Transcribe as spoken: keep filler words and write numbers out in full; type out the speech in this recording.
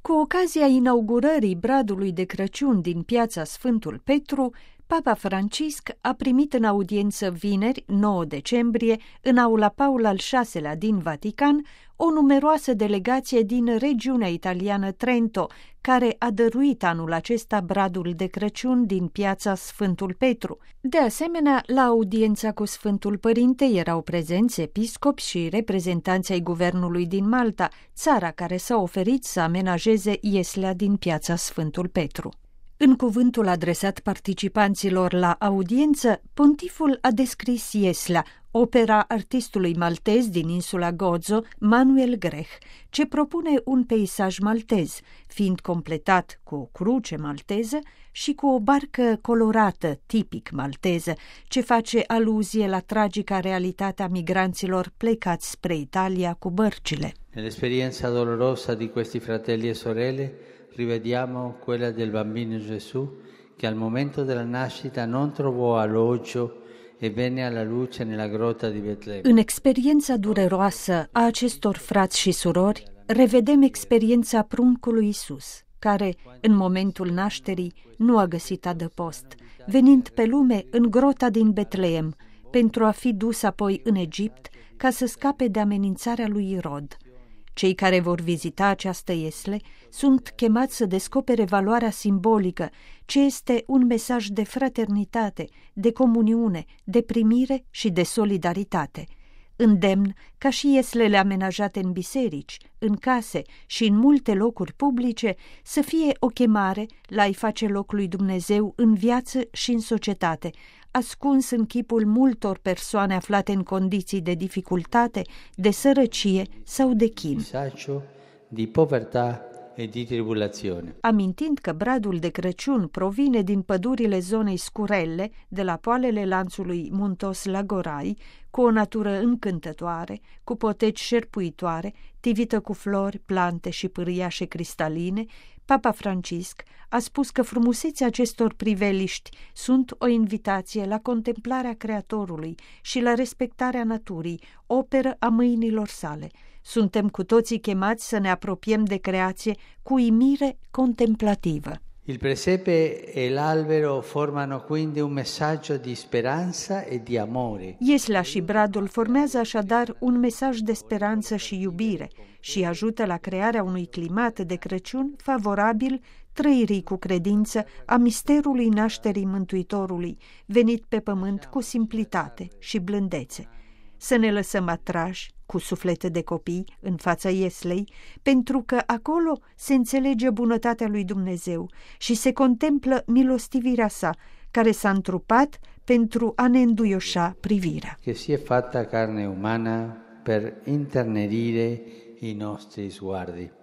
Cu ocazia inaugurării bradului de Crăciun din piața Sfântul Petru, Papa Francisc a primit în audiență vineri, nouă decembrie, în aula Paul al șaselea din Vatican, o numeroasă delegație din regiunea italiană Trento, care a dăruit anul acesta bradul de Crăciun din piața Sfântul Petru. De asemenea, la audiența cu Sfântul Părinte erau prezenți episcopi și reprezentanți ai guvernului din Malta, țara care s-a oferit să amenajeze ieslea din piața Sfântul Petru. În cuvântul adresat participanților la audiență, pontiful a descris ieslea, opera artistului maltez din insula Gozo, Manuel Grech, ce propune un peisaj maltez, fiind completat cu o cruce malteză și cu o barcă colorată, tipic malteză, ce face aluzie la tragica realitate a migranților plecați spre Italia cu bărcile. Nell'esperienza dolorosa di questi fratelli e sorelle, rivediamo quella del bambino Gesù che al momento della nascita non trovò alloggio e venne alla luce nella grotta di Betlem. În experiența dureroasă a acestor frați și surori, revedem experiența pruncului Iisus, care, în momentul nașterii, nu a găsit adăpost, venind pe lume în grota din Betleem, pentru a fi dus apoi în Egipt ca să scape de amenințarea lui Irod. Cei care vor vizita această iesle sunt chemați să descopere valoarea simbolică, ce este un mesaj de fraternitate, de comuniune, de primire și de solidaritate. Îndemn ca și ieslele amenajate în biserici, în case și în multe locuri publice să fie o chemare la a-i face loc lui Dumnezeu în viață și în societate, ascuns în chipul multor persoane aflate în condiții de dificultate, de sărăcie sau de chin. Di povertà e di tribulazione. Amintind că bradul de Crăciun provine din pădurile zonei Scurelle, de la poalele lanțului Muntos Lagorai, cu o natură încântătoare, cu poteci șerpuitoare, tivită cu flori, plante și pârâiașe cristaline, Papa Francisc a spus că frumusețea acestor priveliști sunt o invitație la contemplarea Creatorului și la respectarea naturii, operă a mâinilor sale. Suntem cu toții chemați să ne apropiem de creație cu uimire contemplativă. Il presepe e l'albero formano quindi un messaggio di speranza e di amore. Ieslea și bradul formează așadar un mesaj de speranță și iubire și ajută la crearea unui climat de Crăciun favorabil trăirii cu credință a misterului nașterii Mântuitorului, venit pe pământ cu simplitate și blândețe. Să ne lăsăm atrași cu suflete de copii în fața ieslei, pentru că acolo se înțelege bunătatea lui Dumnezeu și se contemplă milostivirea sa, care s-a întrupat pentru a ne înduioșa privirea. Che si è fatta carne umana per internerire i nostri sguardi.